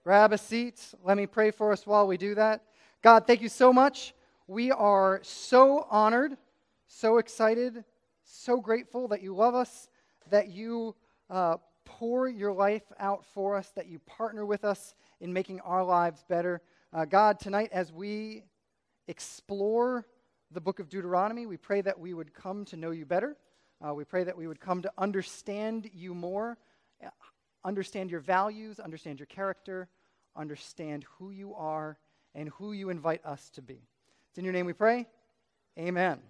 Grab a seat. Let me pray for us while we do that. God, thank you so much. We are so honored, so excited, so grateful that you love us, that you pour your life out for us, that you partner with us in making our lives better. God, tonight as we explore the book of Deuteronomy, we pray that we would come to know you better. We pray that we would come to understand you more, understand your values, understand your character, understand who you are, and who you invite us to be. It's in your name we pray. Amen.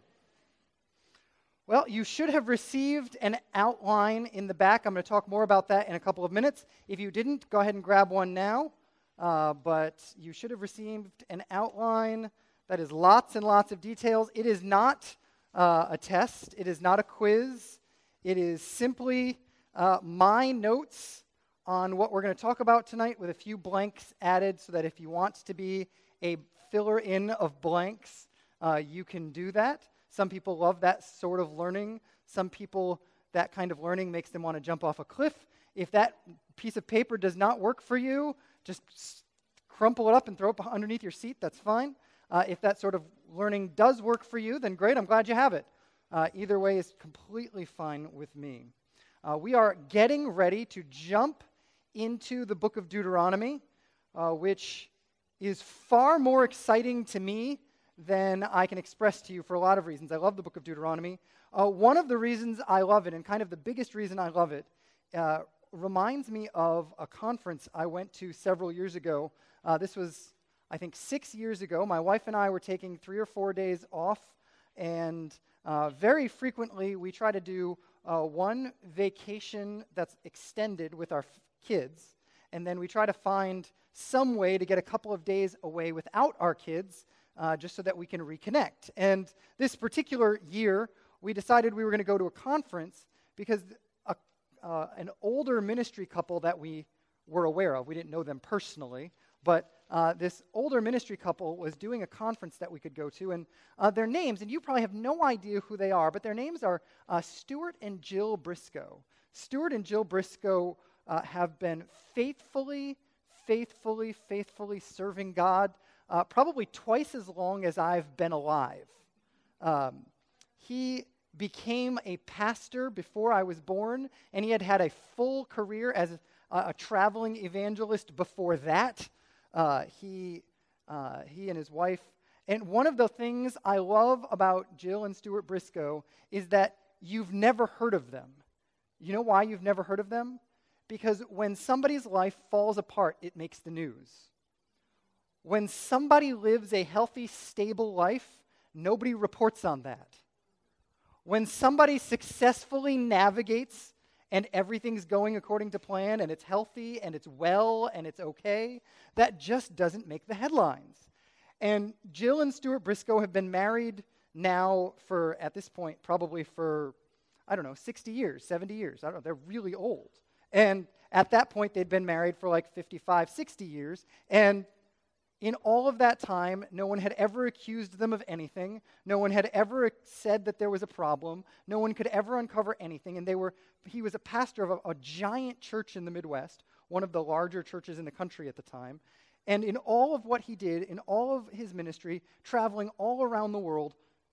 Well, you should have received an outline in the back. I'm going to talk more about that in a couple of minutes. If you didn't, go ahead and grab one now. But you should have received an outline that is lots and lots of details. It is not a test. It is not a quiz. It is simply my notes on what we're going to talk about tonight with a few blanks added so that if you want to be a filler-in of blanks, you can do that. Some people love that sort of learning. Some people, that kind of learning makes them want to jump off a cliff. If that piece of paper does not work for you, just crumple it up and throw it underneath your seat. That's fine. If that sort of learning does work for you, then great. I'm glad you have it. Either way is completely fine with me. We are getting ready to jump into the book of Deuteronomy, which is far more exciting to me than I can express to you for a lot of reasons. I love the book of Deuteronomy. One of the reasons I love it, and kind of the biggest reason I love it, reminds me of a conference I went to several years ago. This was, I think, 6 years ago. My wife and I were taking 3 or 4 days off, and very frequently we try to do one vacation that's extended with our kids, and then we try to find some way to get a couple of days away without our kids, just so that we can reconnect. And this particular year, we decided we were going to go to a conference because an older ministry couple that we were aware of, we didn't know them personally, but this older ministry couple was doing a conference that we could go to, and their names, and you probably have no idea who they are, but their names are Stuart and Jill Briscoe. Stuart and Jill Briscoe have been faithfully serving God probably twice as long as I've been alive. He became a pastor before I was born, and he had a full career as a traveling evangelist before that. He and his wife, and one of the things I love about Jill and Stuart Briscoe is that you've never heard of them. You know why you've never heard of them? Because when somebody's life falls apart, it makes the news. When somebody lives a healthy, stable life, nobody reports on that. When somebody successfully navigates and everything's going according to plan and it's healthy and it's well and it's okay, that just doesn't make the headlines. And Jill and Stuart Briscoe have been married now for, at this point, probably for, 60 years, 70 years. They're really old. And at that point, they'd been married for like 55, 60 years. And in all of that time, no one had ever accused them of anything. No one had ever said that there was a problem. No one could ever uncover anything. And he was a pastor of a giant church in the Midwest, one of the larger churches in the country at the time. And in all of what he did, in all of his ministry, traveling all around the world,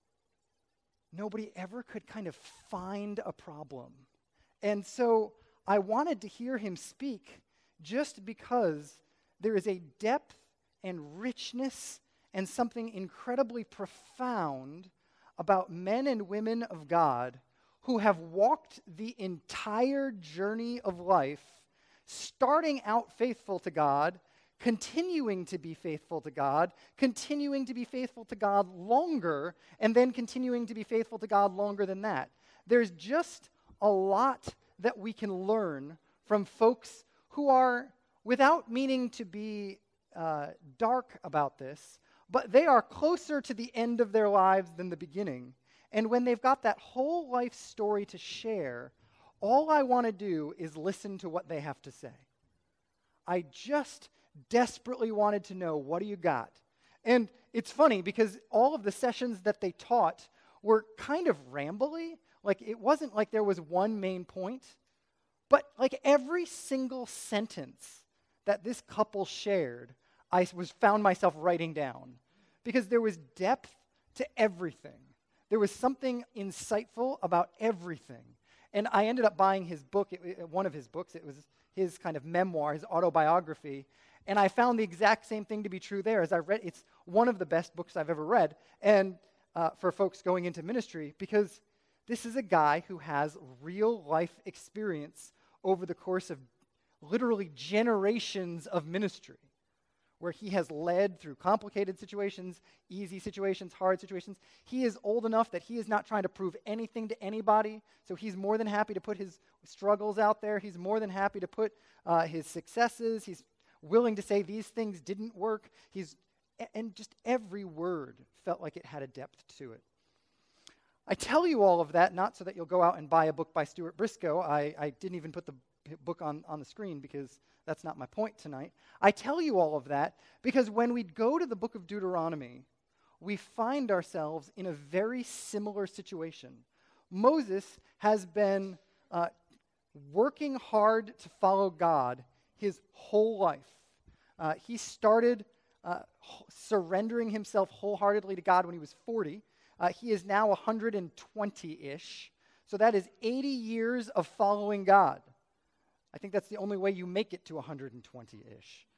nobody ever could kind of find a problem. And so I wanted to hear him speak just because there is a depth and richness and something incredibly profound about men and women of God who have walked the entire journey of life, starting out faithful to God, continuing to be faithful to God, continuing to be faithful to God longer, and then continuing to be faithful to God longer than that. There's just a lot that we can learn from folks who are, without meaning to be dark about this, but they are closer to the end of their lives than the beginning. And when they've got that whole life story to share, all I want to do is listen to what they have to say. I just desperately wanted to know, what do you got? And it's funny because all of the sessions that they taught were kind of rambly. Like, it wasn't like there was one main point, but like every single sentence that this couple shared, I found myself writing down, because there was depth to everything. There was something insightful about everything. And I ended up buying his book, one of his books. It was his kind of memoir, his autobiography. And I found the exact same thing to be true there. As I read, it's one of the best books I've ever read, and for folks going into ministry, because this is a guy who has real life experience over the course of literally generations of ministry, where he has led through complicated situations, easy situations, hard situations. He is old enough that he is not trying to prove anything to anybody, so he's more than happy to put his struggles out there. He's more than happy to put his successes. He's willing to say these things didn't work. And just every word felt like it had a depth to it. I tell you all of that not so that you'll go out and buy a book by Stuart Briscoe. I didn't even put the book on the screen because that's not my point tonight. I tell you all of that because when we go to the book of Deuteronomy, we find ourselves in a very similar situation. Moses has been working hard to follow God his whole life. He started surrendering himself wholeheartedly to God when he was 40. He is now 120-ish. So that is 80 years of following God. I think that's the only way you make it to 120-ish.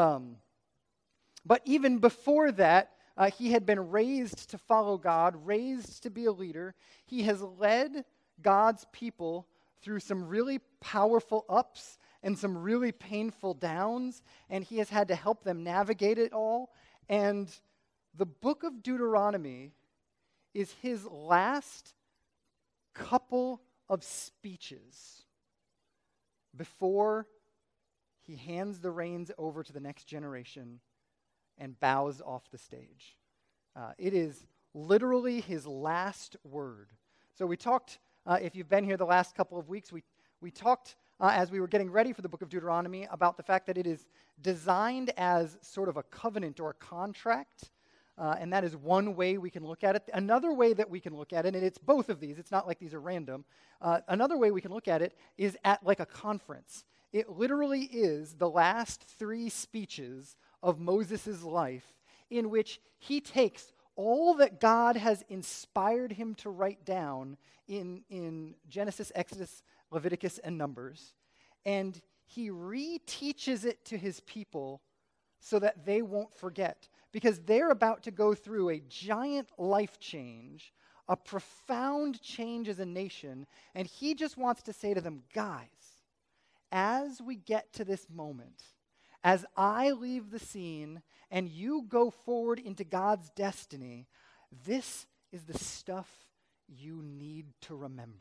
But even before that, he had been raised to follow God, raised to be a leader. He has led God's people through some really powerful ups and some really painful downs, and he has had to help them navigate it all. And the book of Deuteronomy is his last couple of speeches before he hands the reins over to the next generation and bows off the stage. It is literally his last word. So we talked, if you've been here the last couple of weeks, we talked as we were getting ready for the book of Deuteronomy about the fact that it is designed as sort of a covenant or a contract, and that is one way we can look at it. Another way that we can look at it, and it's both of these, it's not like these are random, another way we can look at it is at like a conference. It literally is the last 3 speeches of Moses' life in which he takes all that God has inspired him to write down in Genesis, Exodus, Leviticus, and Numbers, and he reteaches it to his people so that they won't forget, because they're about to go through a giant life change, a profound change as a nation, and he just wants to say to them, guys, as we get to this moment, as I leave the scene and you go forward into God's destiny, this is the stuff you need to remember.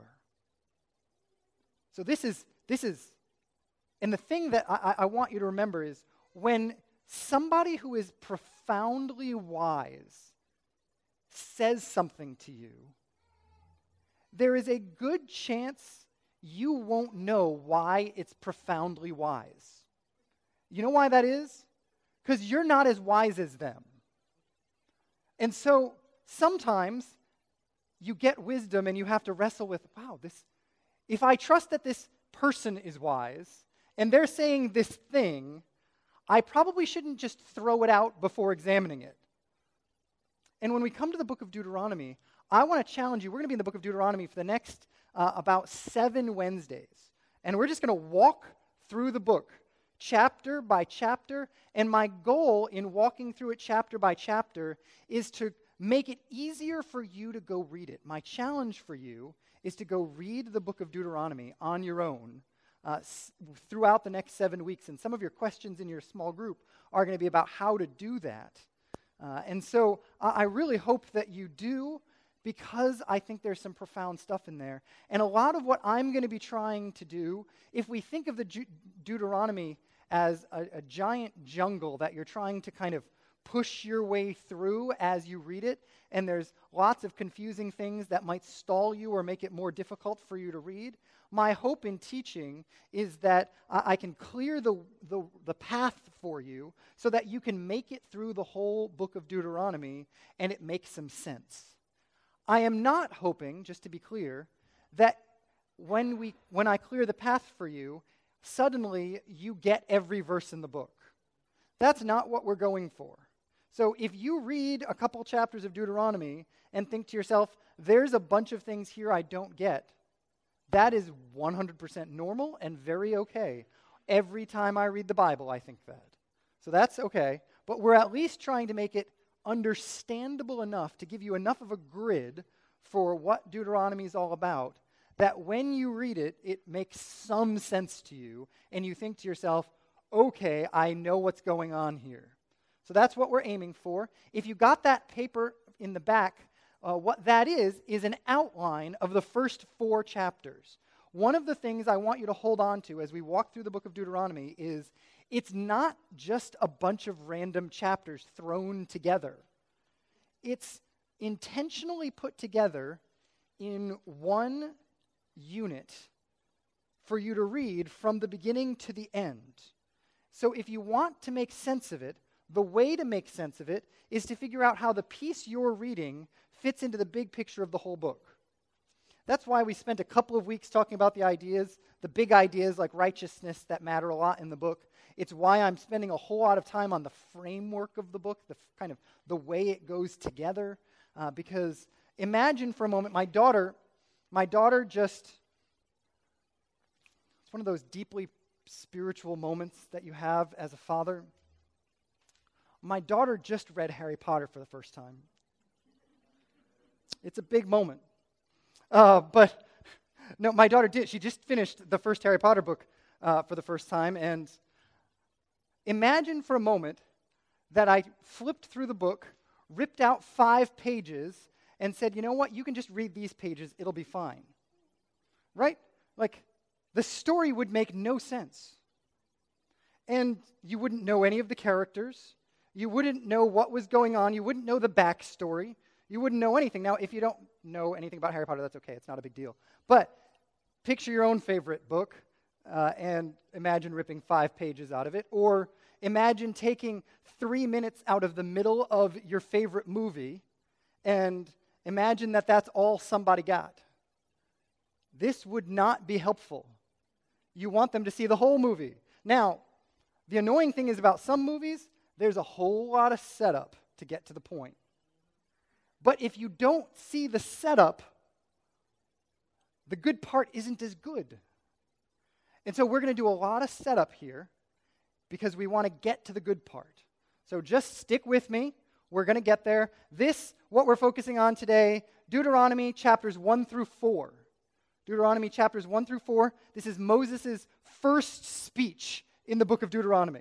So this is, and the thing that I want you to remember is when somebody who is profoundly wise says something to you, there is a good chance you won't know why it's profoundly wise. You know why that is? Because you're not as wise as them. And so sometimes you get wisdom and you have to wrestle with, wow, if I trust that this person is wise and they're saying this thing, I probably shouldn't just throw it out before examining it. And when we come to the book of Deuteronomy, I want to challenge you. We're going to be in the book of Deuteronomy for the next about 7 Wednesdays. And we're just going to walk through the book, chapter by chapter. And my goal in walking through it chapter by chapter is to make it easier for you to go read it. My challenge for you is to go read the book of Deuteronomy on your own throughout the next 7 weeks. And some of your questions in your small group are going to be about how to do that. And so I really hope that you do, because I think there's some profound stuff in there. And a lot of what I'm going to be trying to do, if we think of the Deuteronomy as a giant jungle that you're trying to kind of push your way through as you read it, and there's lots of confusing things that might stall you or make it more difficult for you to read, my hope in teaching is that I can clear the path for you so that you can make it through the whole book of Deuteronomy and it makes some sense. I am not hoping, just to be clear, that when I clear the path for you, suddenly you get every verse in the book. That's not what we're going for. So if you read a couple chapters of Deuteronomy and think to yourself, there's a bunch of things here I don't get, that is 100% normal and very okay. Every time I read the Bible, I think that. So that's okay. But we're at least trying to make it understandable enough to give you enough of a grid for what Deuteronomy is all about, that when you read it, it makes some sense to you, and you think to yourself, okay, I know what's going on here. So that's what we're aiming for. If you got that paper in the back, what that is an outline of the first 4 chapters. One of the things I want you to hold on to as we walk through the book of Deuteronomy is it's not just a bunch of random chapters thrown together. It's intentionally put together in one unit for you to read from the beginning to the end. So if you want to make sense of it, the way to make sense of it is to figure out how the piece you're reading fits into the big picture of the whole book. That's why we spent a couple of weeks talking about the ideas, the big ideas like righteousness that matter a lot in the book. It's why I'm spending a whole lot of time on the framework of the book, the kind of the way it goes together. Because imagine for a moment, my daughter just, it's one of those deeply spiritual moments that you have as a father. My daughter just read Harry Potter for the first time. It's a big moment. But no, my daughter did. She just finished the first Harry Potter book for the first time. And imagine for a moment that I flipped through the book, ripped out 5 pages, and said, you know what, you can just read these pages, it'll be fine. Right? Like, the story would make no sense. And you wouldn't know any of the characters. You wouldn't know what was going on. You wouldn't know the backstory. You wouldn't know anything. Now, if you don't know anything about Harry Potter, that's okay. It's not a big deal. But picture your own favorite book and imagine ripping 5 pages out of it. Or imagine taking 3 minutes out of the middle of your favorite movie and imagine that that's all somebody got. This would not be helpful. You want them to see the whole movie. Now, the annoying thing is about some movies, there's a whole lot of setup to get to the point. But if you don't see the setup, the good part isn't as good. And so we're going to do a lot of setup here because we want to get to the good part. So just stick with me. We're going to get there. What we're focusing on today, Deuteronomy chapters 1 through 4. Deuteronomy chapters 1 through 4. This is Moses' first speech in the book of Deuteronomy.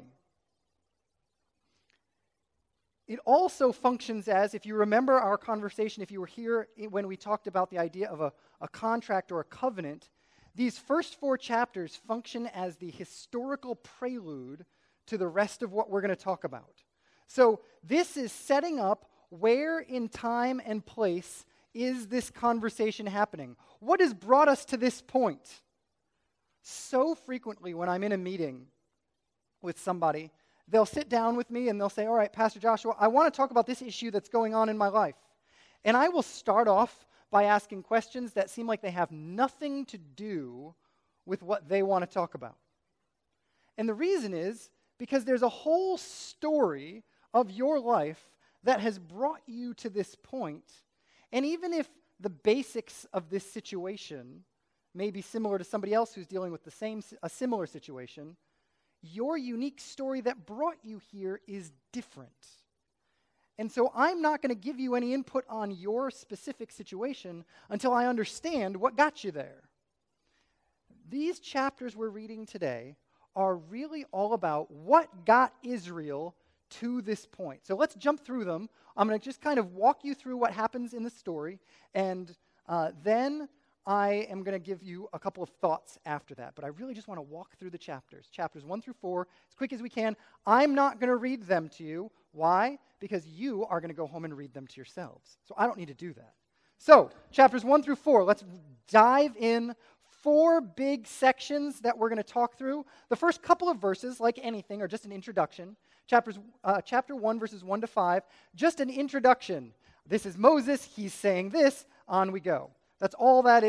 It also functions as, if you remember our conversation, if you were here when we talked about the idea of a contract or a covenant, these first 4 chapters function as the historical prelude to the rest of what we're going to talk about. So this is setting up where in time and place is this conversation happening. What has brought us to this point? So frequently when I'm in a meeting with somebody, they'll sit down with me and they'll say, all right, Pastor Joshua, I want to talk about this issue that's going on in my life. And I will start off by asking questions that seem like they have nothing to do with what they want to talk about. And the reason is because there's a whole story of your life that has brought you to this point. And even if the basics of this situation may be similar to somebody else who's dealing with a similar situation, your unique story that brought you here is different. And so I'm not going to give you any input on your specific situation until I understand what got you there. These chapters we're reading today are really all about what got Israel to this point. So let's jump through them. I'm going to just kind of walk you through what happens in the story, and then I am going to give you a couple of thoughts after that. But I really just want to walk through the chapters 1 through 4, as quick as we can. I'm not going to read them to you. Why? Because you are going to go home and read them to yourselves. So I don't need to do that. So, chapters 1 through 4, let's dive in. 4 big sections that we're going to talk through. The first couple of verses, like anything, are just an introduction. Chapter 1, verses 1 to 5, just an introduction. This is Moses, he's saying this, on we go. That's all that is.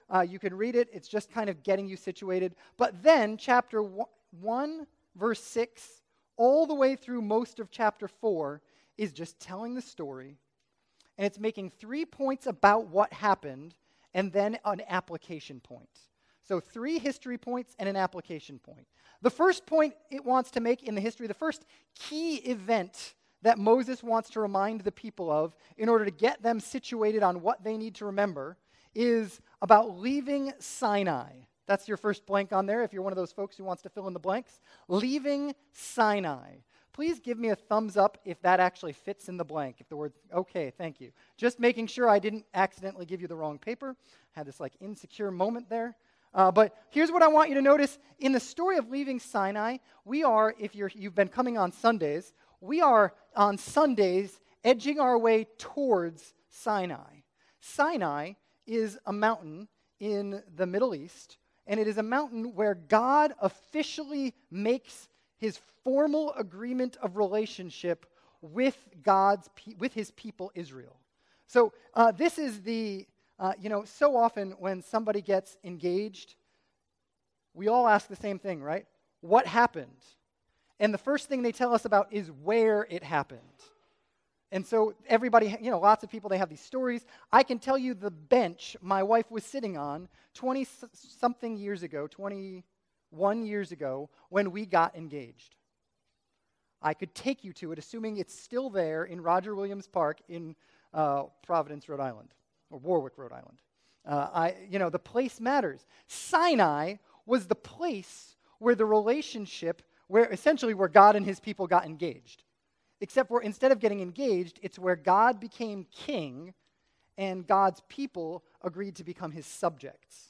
You can read it. It's just kind of getting you situated. But then chapter 1, verse 6, all the way through most of chapter 4 is just telling the story. And it's making 3 points about what happened and then an application point. So 3 history points and an application point. The first point it wants to make in the history, the first key event that Moses wants to remind the people of in order to get them situated on what they need to remember, is about leaving Sinai. That's your first blank on there if you're one of those folks who wants to fill in the blanks. Leaving Sinai. Please give me a thumbs up if that actually fits in the blank. If the word, okay, thank you. Just making sure I didn't accidentally give you the wrong paper. Had this like insecure moment there. But here's what I want you to notice. In the story of leaving Sinai, we are, if you've been coming on Sundays, we are on Sundays edging our way towards Sinai. Sinai is a mountain in the Middle East, and it is a mountain where God officially makes his formal agreement of relationship with his people Israel. So this is the, so often when somebody gets engaged, we all ask the same thing, right? What happened? And the first thing they tell us about is where it happened. And so everybody, lots of people, they have these stories. I can tell you the bench my wife was sitting on 20-something years ago, 21 years ago, when we got engaged. I could take you to it, assuming it's still there in Roger Williams Park in Providence, Rhode Island, or Warwick, Rhode Island. The place matters. Sinai was the place where the relationship, where God and his people got engaged. Except for instead of getting engaged, it's where God became king and God's people agreed to become his subjects.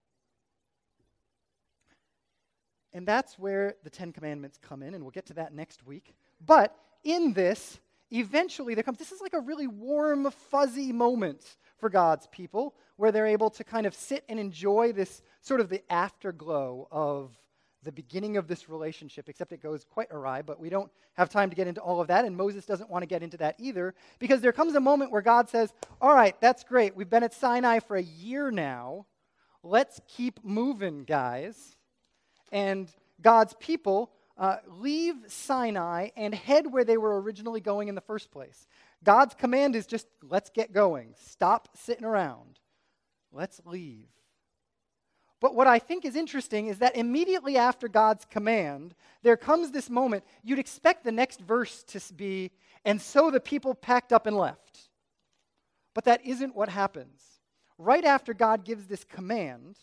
And that's where the Ten Commandments come in, and we'll get to that next week. But in this, eventually this is like a really warm, fuzzy moment for God's people, where they're able to kind of sit and enjoy this sort of the afterglow of the beginning of this relationship, except it goes quite awry, but we don't have time to get into all of that, and Moses doesn't want to get into that either, because there comes a moment where God says, all right, that's great. We've been at Sinai for a year now. Let's keep moving, guys. And God's people leave Sinai and head where they were originally going in the first place. God's command is just, let's get going. Stop sitting around. Let's leave. But what I think is interesting is that immediately after God's command, there comes this moment. You'd expect the next verse to be, and so the people packed up and left. But that isn't what happens. Right after God gives this command,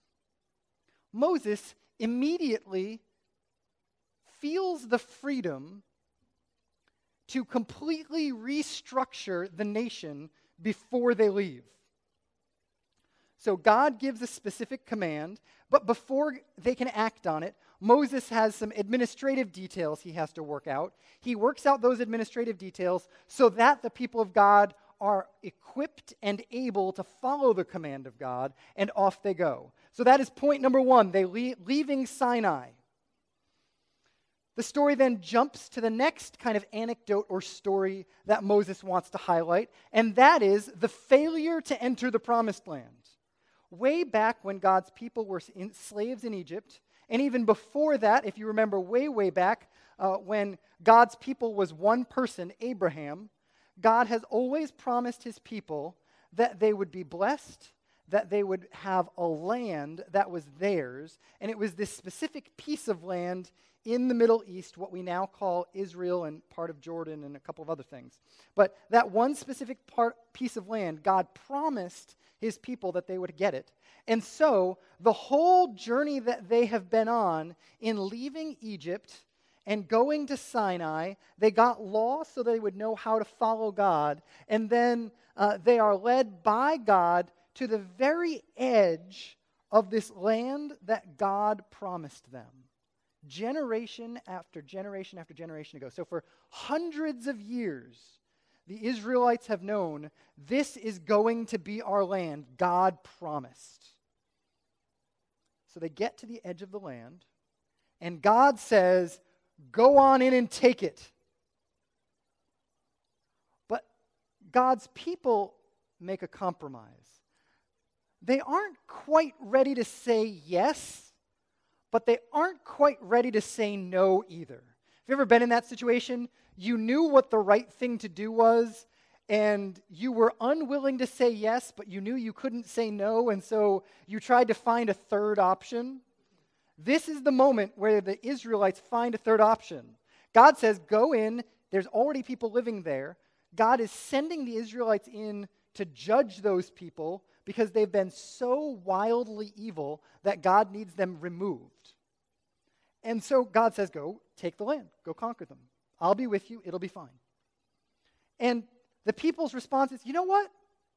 Moses immediately feels the freedom to completely restructure the nation before they leave. So God gives a specific command, but before they can act on it, Moses has some administrative details he has to work out. He works out those administrative details so that the people of God are equipped and able to follow the command of God, and off they go. So that is point number 1, leaving Sinai. The story then jumps to the next kind of anecdote or story that Moses wants to highlight, and that is the failure to enter the promised land. Way back when God's people were slaves in Egypt, and even before that, if you remember way back, when God's people was one person, Abraham, God has always promised his people that they would be blessed, that they would have a land that was theirs, and it was this specific piece of land in the Middle East, what we now call Israel and part of Jordan and a couple of other things. But that one specific piece of land, God promised his people that they would get it. And so the whole journey that they have been on in leaving Egypt and going to Sinai, they got lost so they would know how to follow God. And then they are led by God to the very edge of this land that God promised them. Generation after generation after generation ago. So for hundreds of years, the Israelites have known this is going to be our land. God promised. So they get to the edge of the land, and God says, go on in and take it. But God's people make a compromise. they aren't quite ready to say yes, but they aren't quite ready to say no either. Have you ever been in that situation? You knew what the right thing to do was, and you were unwilling to say yes, but you knew you couldn't say no, and so you tried to find a third option. This is the moment where the Israelites find a third option. God says, go in. There's already people living there. God is sending the Israelites in to judge those people because they've been so wildly evil that God needs them removed. And so God says, go take the land. Go conquer them. I'll be with you. It'll be fine. And the people's response is, you know what?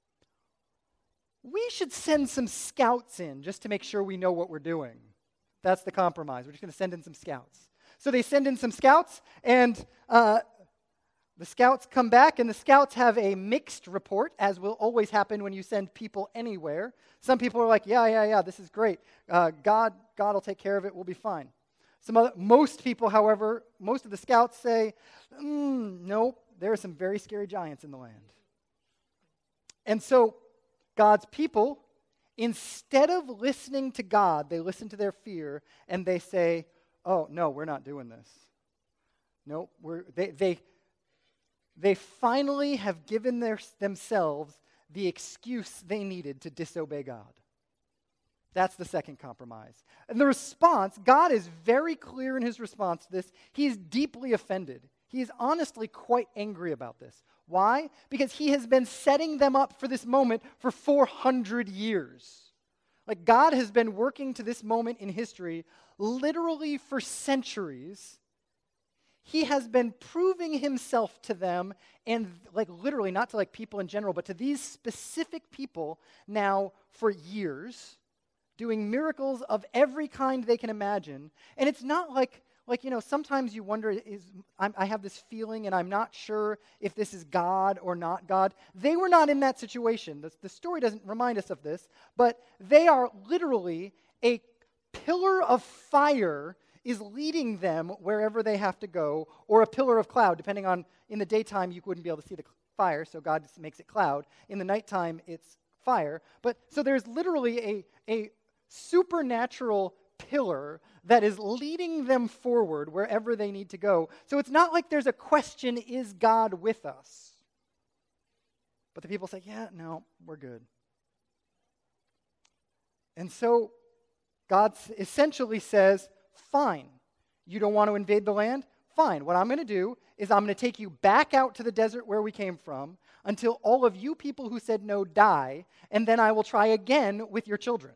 We should send some scouts in just to make sure we know what we're doing. That's the compromise. We're just going to send in some scouts. So they send in some scouts, and the scouts come back, and the scouts have a mixed report, as will always happen when you send people anywhere. Some people are like, yeah, this is great. God will take care of it. We'll be fine. Most people, however, most of the scouts say, nope, there are some very scary giants in the land. And so God's people, instead of listening to God, they listen to their fear, and they say, oh, no, we're not doing this. No, they finally have given themselves the excuse they needed to disobey God. That's the second compromise. And the response, God is very clear in his response to this. He is deeply offended. He is honestly quite angry about this. Why? Because he has been setting them up for this moment for 400 years. Like, God has been working to this moment in history literally for centuries. He has been proving himself to them, and like literally, not to like people in general, but to these specific people now for years, doing miracles of every kind they can imagine. And it's not like sometimes you wonder, I have this feeling and I'm not sure if this is God or not God. They were not in that situation. The story doesn't remind us of this, but they are literally a pillar of fire is leading them wherever they have to go, or a pillar of cloud, depending on, in the daytime you wouldn't be able to see the fire, so God just makes it cloud. In the nighttime it's fire. But so there's literally a supernatural pillar that is leading them forward wherever they need to go. So it's not like there's a question, is God with us? But the people say, yeah, no, we're good. And so God essentially says, fine, you don't want to invade the land? Fine, what I'm going to do is I'm going to take you back out to the desert where we came from until all of you people who said no die, and then I will try again with your children.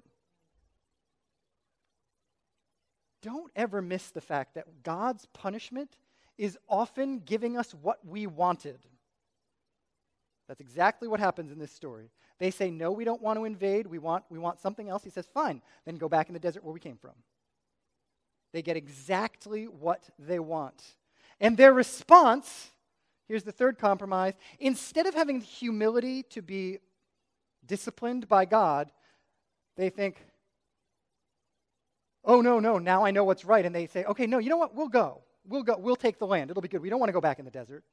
Don't ever miss the fact that God's punishment is often giving us what we wanted. That's exactly what happens in this story. They say, no, we don't want to invade. We want something else. He says, fine, then go back in the desert where we came from. They get exactly what they want. And their response, here's the third compromise, instead of having the humility to be disciplined by God, they think, oh, no, now I know what's right. And they say, okay, no, you know what? We'll go. We'll take the land. It'll be good. We don't want to go back in the desert.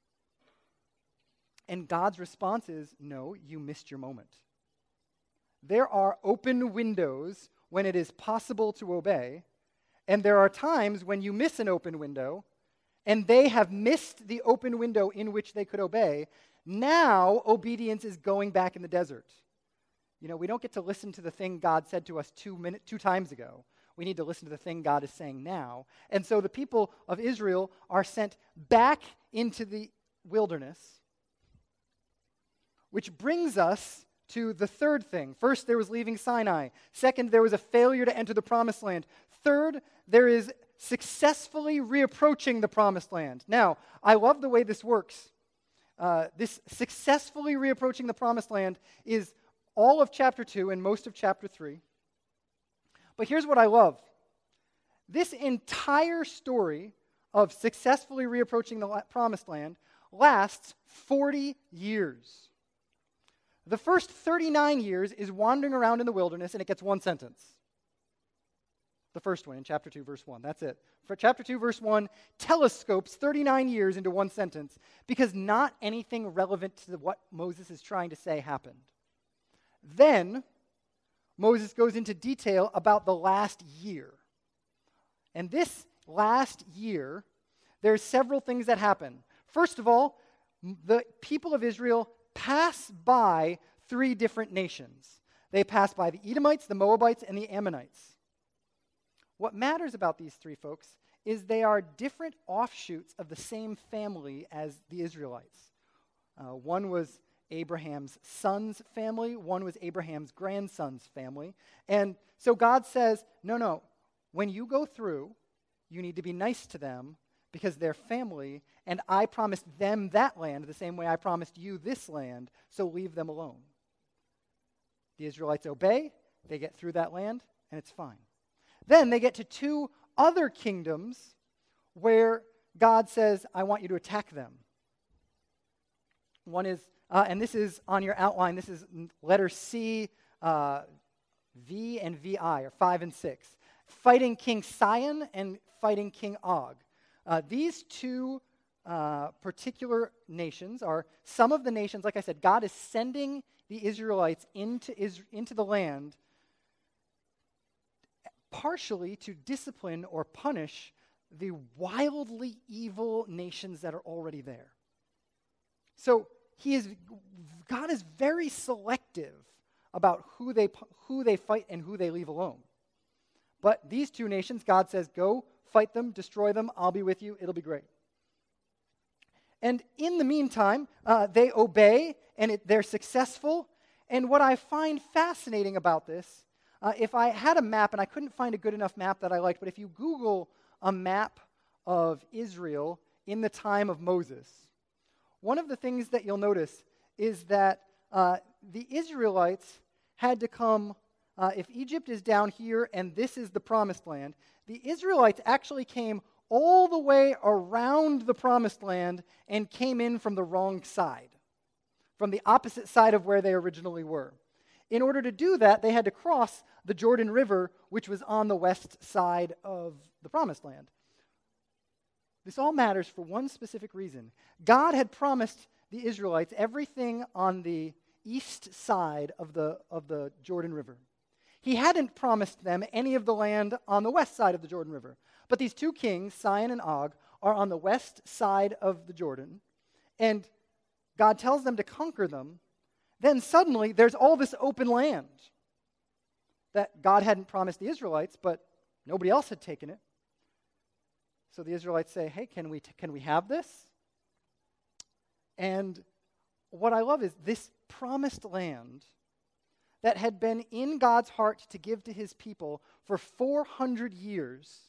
And God's response is, no, you missed your moment. There are open windows when it is possible to obey, and there are times when you miss an open window, and they have missed the open window in which they could obey. Now, obedience is going back in the desert. We don't get to listen to the thing God said to us 2 times ago. We need to listen to the thing God is saying now. And so the people of Israel are sent back into the wilderness, which brings us to the third thing. First, there was leaving Sinai. Second, there was a failure to enter the promised land. Third, there is successfully reapproaching the promised land. Now, I love the way this works. This successfully reapproaching the promised land is all of chapter 2 and most of chapter 3. But here's what I love. This entire story of successfully reapproaching the promised land lasts 40 years. The first 39 years is wandering around in the wilderness, and it gets one sentence. The first one in chapter 2, verse 1. That's it. For chapter 2, verse 1 telescopes 39 years into one sentence because not anything relevant to what Moses is trying to say happened. Then, Moses goes into detail about the last year. And this last year, there's several things that happen. First of all, the people of Israel pass by 3 different nations. They pass by the Edomites, the Moabites, and the Ammonites. What matters about these 3 folks is they are different offshoots of the same family as the Israelites. One was Abraham's son's family, one was Abraham's grandson's family. And so God says, no, when you go through, you need to be nice to them because they're family, and I promised them that land the same way I promised you this land, so leave them alone. The Israelites obey, they get through that land, and it's fine. Then they get to 2 other kingdoms where God says, I want you to attack them. One is, and this is on your outline, this is letter C, V, and VI, or 5 and 6. Fighting King Sihon and fighting King Og. These 2 particular nations are some of the nations, like I said, God is sending the Israelites into the land partially to discipline or punish the wildly evil nations that are already there. So God is very selective about who they fight and who they leave alone. But these 2 nations, God says, go fight them, destroy them, I'll be with you, it'll be great. And in the meantime, they obey, and they're successful. And what I find fascinating about this, if I had a map, and I couldn't find a good enough map that I liked, but if you Google a map of Israel in the time of Moses, one of the things that you'll notice is that the Israelites had to come, if Egypt is down here and this is the promised land, the Israelites actually came all the way around the promised land and came in from the wrong side, from the opposite side of where they originally were. In order to do that, they had to cross the Jordan River, which was on the west side of the promised land. This all matters for one specific reason. God had promised the Israelites everything on the east side of the Jordan River. He hadn't promised them any of the land on the west side of the Jordan River. But these 2 kings, Sihon and Og, are on the west side of the Jordan, and God tells them to conquer them. Then suddenly there's all this open land that God hadn't promised the Israelites, but nobody else had taken it. So the Israelites say, hey, can we have this? And what I love is this promised land that had been in God's heart to give to his people for 400 years,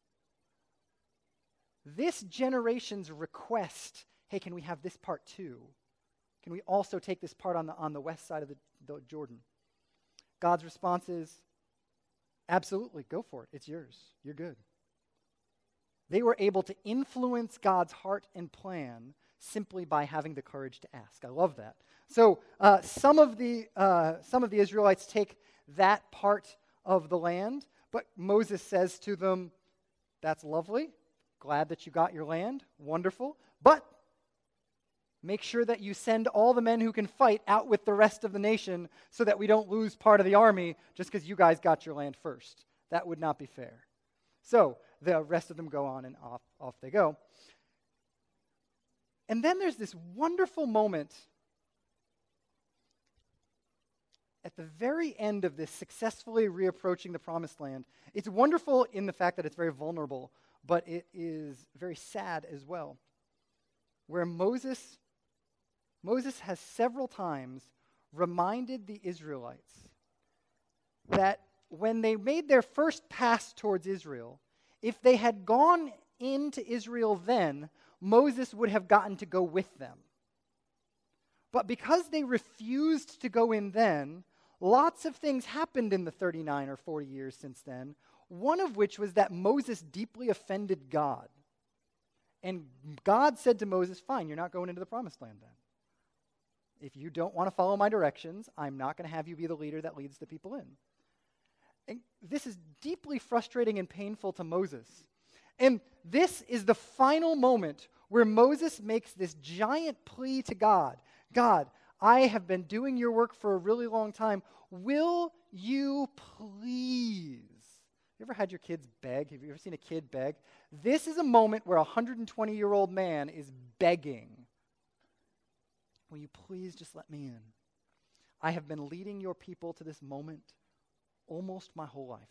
this generation's request, hey, can we have this part too? Can we also take this part on the west side of the Jordan? God's response is, absolutely, go for it. It's yours. You're good. They were able to influence God's heart and plan simply by having the courage to ask. I love that. So some of the Israelites take that part of the land, but Moses says to them, that's lovely. Glad that you got your land. Wonderful. But make sure that you send all the men who can fight out with the rest of the nation so that we don't lose part of the army just because you guys got your land first. That would not be fair. So the rest of them go on and off they go. And then there's this wonderful moment at the very end of this successfully reapproaching the promised land. It's wonderful in the fact that it's very vulnerable, but it is very sad as well, where Moses has several times reminded the Israelites that when they made their first pass towards Israel, if they had gone into Israel then, Moses would have gotten to go with them. But because they refused to go in then, lots of things happened in the 39 or 40 years since then, one of which was that Moses deeply offended God. And God said to Moses, fine, you're not going into the promised land then. If you don't want to follow my directions, I'm not going to have you be the leader that leads the people in. And this is deeply frustrating and painful to Moses. And this is the final moment where Moses makes this giant plea to God. God, I have been doing your work for a really long time. Will you please? You ever had your kids beg? Have you ever seen a kid beg? This is a moment where a 120-year-old man is begging. Will you please just let me in? I have been leading your people to this moment almost my whole life.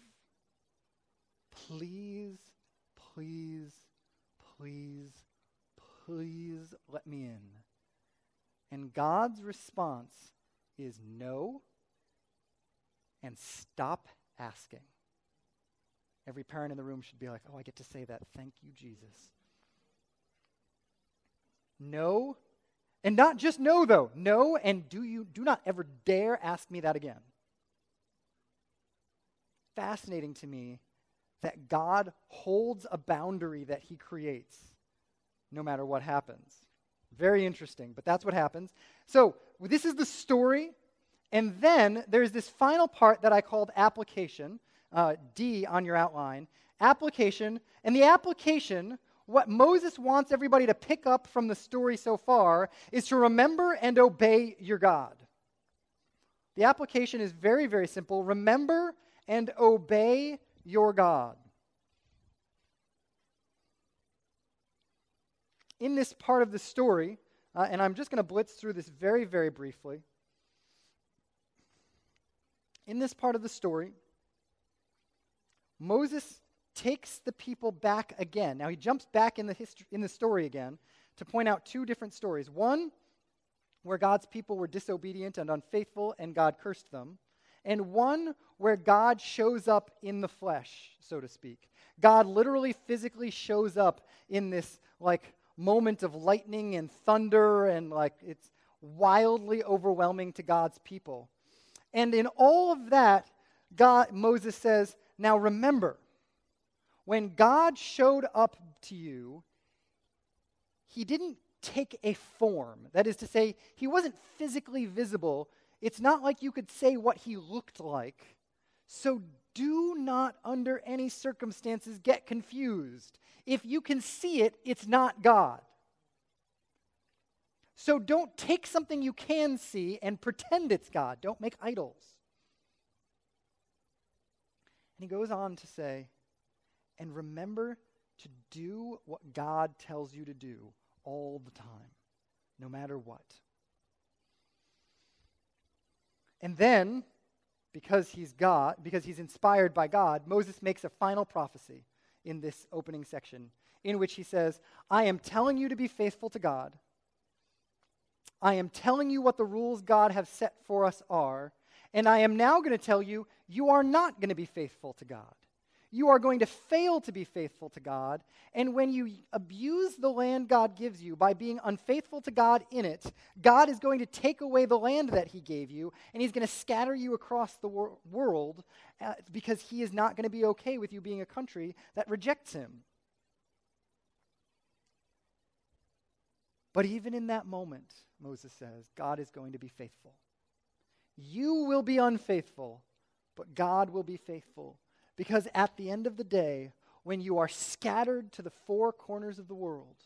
Please, please, please, please let me in. And God's response is no, and stop asking. Every parent in the room should be like, oh, I get to say that. Thank you, Jesus. No, and not just no, though. No, and do not ever dare ask me that again. Fascinating to me that God holds a boundary that he creates no matter what happens. Very interesting, but that's what happens. So this is the story, and then there's this final part that I called application, D on your outline. Application, and the application, what Moses wants everybody to pick up from the story so far is to remember and obey your God. The application is very, very simple. Remember and obey your God. In this part of the story, and I'm just going to blitz through this very, very briefly. In this part of the story, Moses takes the people back again. Now he jumps back in the story again to point out two different stories. One, where God's people were disobedient and unfaithful and God cursed them. And one where God shows up in the flesh, so to speak. God literally physically shows up in this moment of lightning and thunder, and it's wildly overwhelming to God's people. And in all of that, Moses says, now remember, when God showed up to you, he didn't take a form. That is to say, he wasn't physically visible. It's not like you could say what he looked like. So do not, under any circumstances, get confused. If you can see it, it's not God. So don't take something you can see and pretend it's God. Don't make idols. And he goes on to say, and remember to do what God tells you to do all the time, no matter what. And then, because he's inspired by God, Moses makes a final prophecy in this opening section, in which he says, I am telling you to be faithful to God. I am telling you what the rules God has set for us are, and I am now going to tell you, you are not going to be faithful to God. You are going to fail to be faithful to God, and when you abuse the land God gives you by being unfaithful to God in it, God is going to take away the land that he gave you, and he's going to scatter you across the world because he is not going to be okay with you being a country that rejects him. But even in that moment, Moses says, God is going to be faithful. You will be unfaithful, but God will be faithful. Because at the end of the day, when you are scattered to the four corners of the world,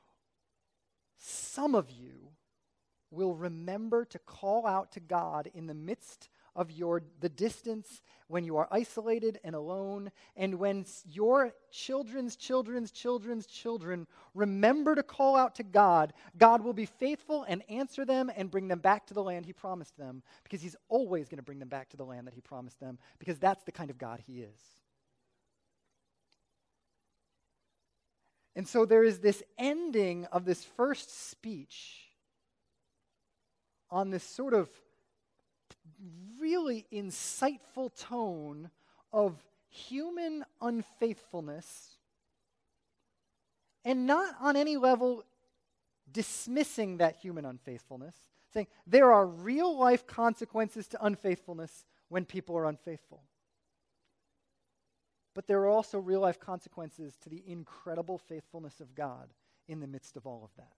some of you will remember to call out to God in the midst of the distance, when you are isolated and alone, and when your children's children remember to call out to God, God will be faithful and answer them and bring them back to the land he promised them, because he's always going to bring them back to the land that he promised them, because that's the kind of God he is. And so there is this ending of this first speech on this sort of really insightful tone of human unfaithfulness, and not on any level dismissing that human unfaithfulness, saying there are real life consequences to unfaithfulness when people are unfaithful. But there are also real life consequences to the incredible faithfulness of God in the midst of all of that.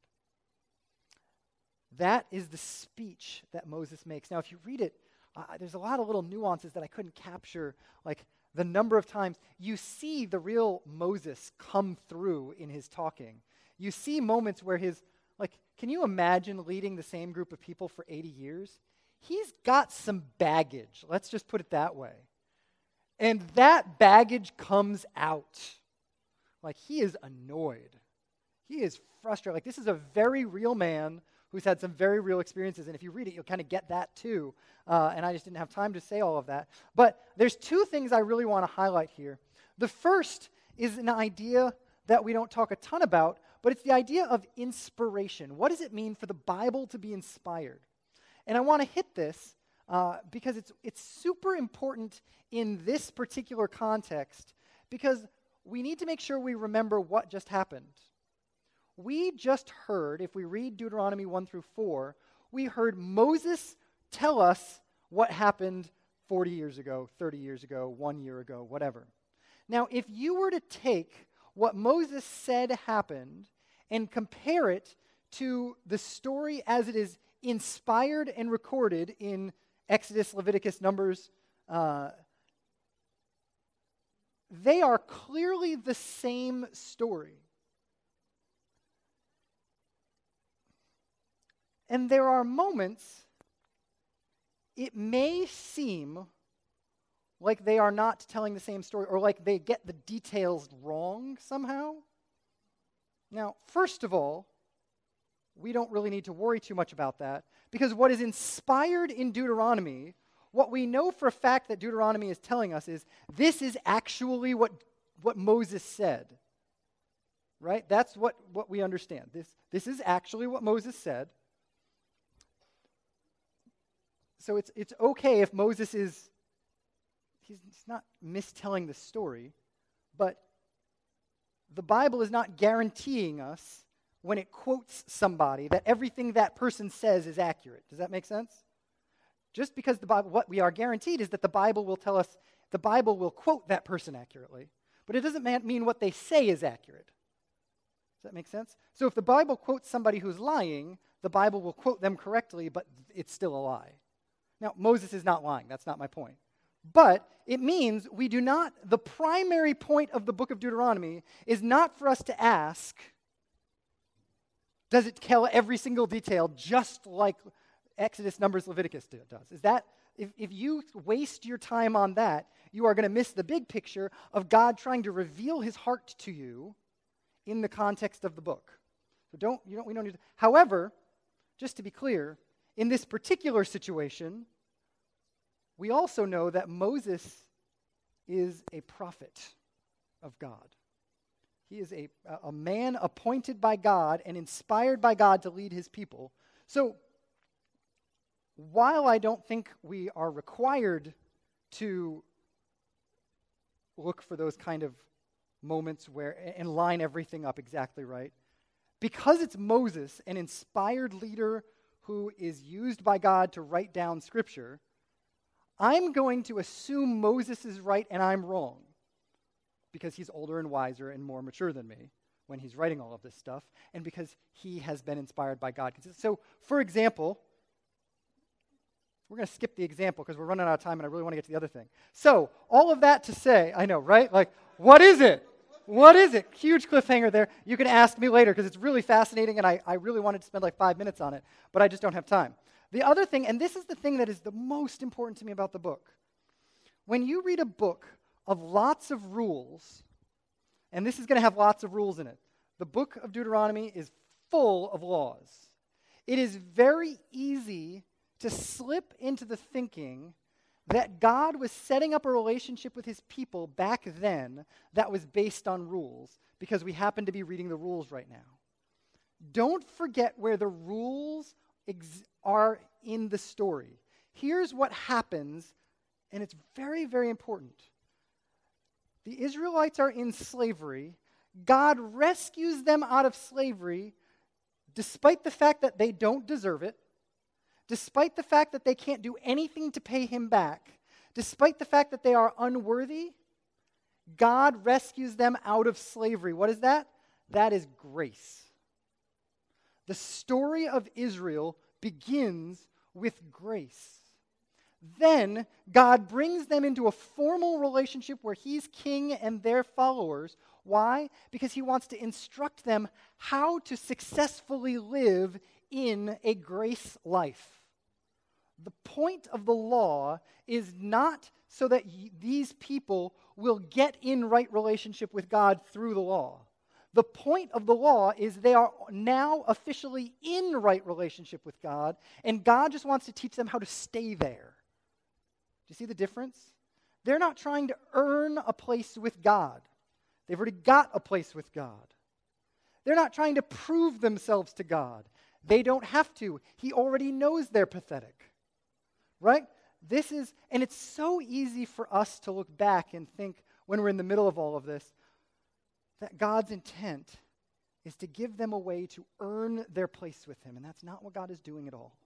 That is the speech that Moses makes. Now, if you read it, there's a lot of little nuances that I couldn't capture, like the number of times you see the real Moses come through in his talking. You see moments where Like, can you imagine leading the same group of people for 80 years? He's got some baggage. Let's just put it that way. And that baggage comes out. Like, he is annoyed. He is frustrated. Like, this is a very real man who's had some very real experiences. And if you read it, you'll kind of get that too. And I just didn't have time to say all of that. But there's two things I really want to highlight here. The first is an idea that we don't talk a ton about, but it's the idea of inspiration. What does it mean for the Bible to be inspired? And I want to hit this because it's super important in this particular context, because we need to make sure we remember what just happened. We just heard, if we read Deuteronomy 1 through 4, we heard Moses tell us what happened 40 years ago, 30 years ago, 1 year ago, whatever. Now, if you were to take what Moses said happened and compare it to the story as it is inspired and recorded in Exodus, Leviticus, Numbers, they are clearly the same story. And there are moments it may seem like they are not telling the same story, or like they get the details wrong somehow. Now, first of all, we don't really need to worry too much about that, because what is inspired in Deuteronomy, what we know for a fact that Deuteronomy is telling us is, this is actually what Moses said. Right? That's what we understand. This is actually what Moses said. So it's okay if Moses he's not mistelling the story, but the Bible is not guaranteeing us, when it quotes somebody, that everything that person says is accurate. Does that make sense? Just because the Bible, what we are guaranteed is that the Bible will tell us, the Bible will quote that person accurately, but it doesn't mean what they say is accurate. Does that make sense? So if the Bible quotes somebody who's lying, the Bible will quote them correctly, but it's still a lie. Now, Moses is not lying. That's not my point. But it means the primary point of the book of Deuteronomy is not for us to ask, does it tell every single detail just like Exodus, Numbers, Leviticus does? Is that, if you waste your time on that, you are going to miss the big picture of God trying to reveal his heart to you in the context of the book. So we don't need to. However, just to be clear, in this particular situation, we also know that Moses is a prophet of God. He is a man appointed by God and inspired by God to lead his people. So, while I don't think we are required to look for those kind of moments and line everything up exactly right, because it's Moses, an inspired leader who is used by God to write down Scripture, I'm going to assume Moses is right and I'm wrong, because he's older and wiser and more mature than me when he's writing all of this stuff, and because he has been inspired by God. So, for example, we're going to skip the example because we're running out of time and I really want to get to the other thing. So, all of that to say, I know, right? Like, what is it? What is it? Huge cliffhanger there. You can ask me later because it's really fascinating and I really wanted to spend like 5 minutes on it, but I just don't have time. The other thing, and this is the thing that is the most important to me about the book, when you read a book of lots of rules, and this is going to have lots of rules in it, the book of Deuteronomy is full of laws. It is very easy to slip into the thinking that God was setting up a relationship with his people back then that was based on rules, because we happen to be reading the rules right now. Don't forget where the rules are in the story. Here's what happens, and it's very, very important. The Israelites are in slavery. God rescues them out of slavery despite the fact that they don't deserve it, despite the fact that they can't do anything to pay him back, despite the fact that they are unworthy. God rescues them out of slavery. What is that? That is grace. The story of Israel begins with grace. Then God brings them into a formal relationship where he's king and they're followers. Why? Because he wants to instruct them how to successfully live in a grace life. The point of the law is not so that these people will get in right relationship with God through the law. The point of the law is they are now officially in right relationship with God, and God just wants to teach them how to stay there. Do you see the difference? They're not trying to earn a place with God. They've already got a place with God. They're not trying to prove themselves to God. They don't have to. He already knows they're pathetic. Right? And it's so easy for us to look back and think when we're in the middle of all of this, that God's intent is to give them a way to earn their place with him. And that's not what God is doing at all.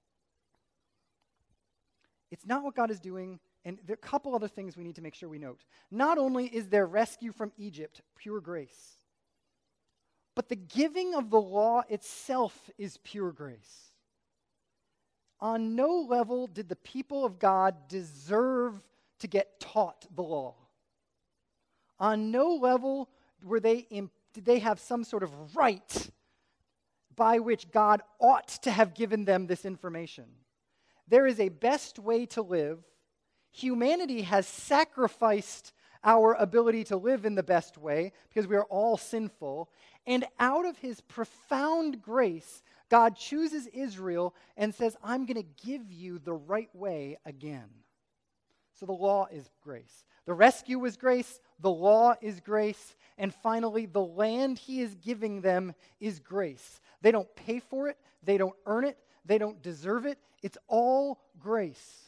It's not what God is doing. And there are a couple other things we need to make sure we note. Not only is their rescue from Egypt pure grace, but the giving of the law itself is pure grace. On no level did the people of God deserve to get taught the law. On no level did they have some sort of right by which God ought to have given them this information. There is a best way to live. Humanity has sacrificed our ability to live in the best way because we are all sinful. And out of his profound grace, God chooses Israel and says, I'm going to give you the right way again. So the law is grace. The rescue is grace. The law is grace. And finally, the land he is giving them is grace. They don't pay for it. They don't earn it. They don't deserve it. It's all grace.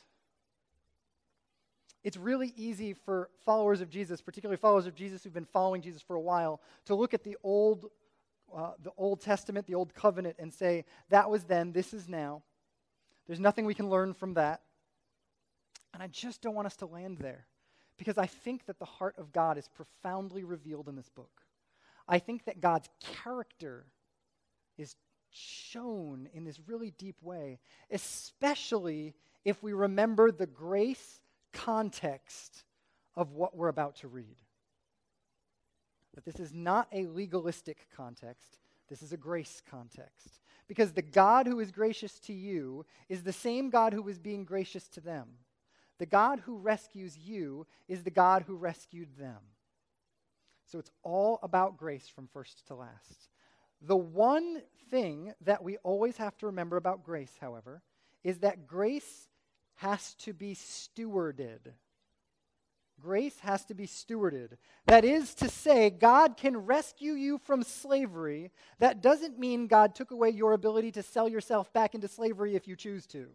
It's really easy for followers of Jesus, particularly followers of Jesus who've been following Jesus for a while, to look at the Old Testament, the Old Covenant, and say, that was then, this is now. There's nothing we can learn from that. And I just don't want us to land there, because I think that the heart of God is profoundly revealed in this book. I think that God's character is shown in this really deep way, especially if we remember the grace context of what we're about to read. That this is not a legalistic context. This is a grace context. Because the God who is gracious to you is the same God who is being gracious to them. The God who rescues you is the God who rescued them. So it's all about grace from first to last. The one thing that we always have to remember about grace, however, is that grace has to be stewarded. Grace has to be stewarded. That is to say, God can rescue you from slavery. That doesn't mean God took away your ability to sell yourself back into slavery if you choose to.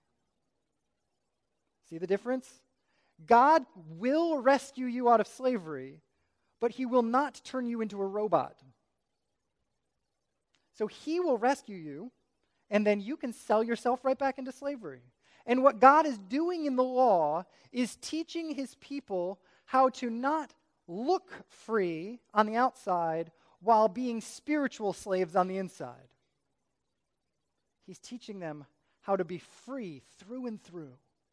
See the difference? God will rescue you out of slavery, but he will not turn you into a robot. So he will rescue you, and then you can sell yourself right back into slavery. And what God is doing in the law is teaching his people how to not look free on the outside while being spiritual slaves on the inside. He's teaching them how to be free through and through.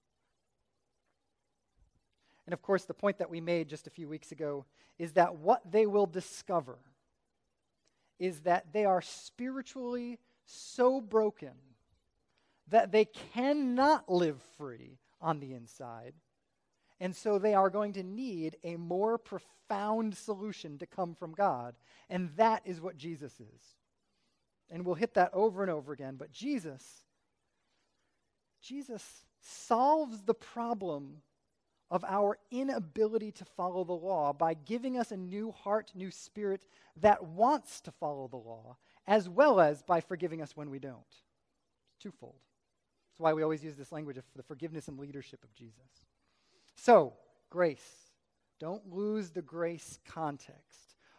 And of course, the point that we made just a few weeks ago is that what they will discover is that they are spiritually so broken that they cannot live free on the inside. And so they are going to need a more profound solution to come from God. And that is what Jesus is. And we'll hit that over and over again. But Jesus solves the problem of our inability to follow the law by giving us a new heart, new spirit that wants to follow the law, as well as by forgiving us when we don't. It's twofold. That's why we always use this language of the forgiveness and leadership of Jesus. So, grace. Don't lose the grace context.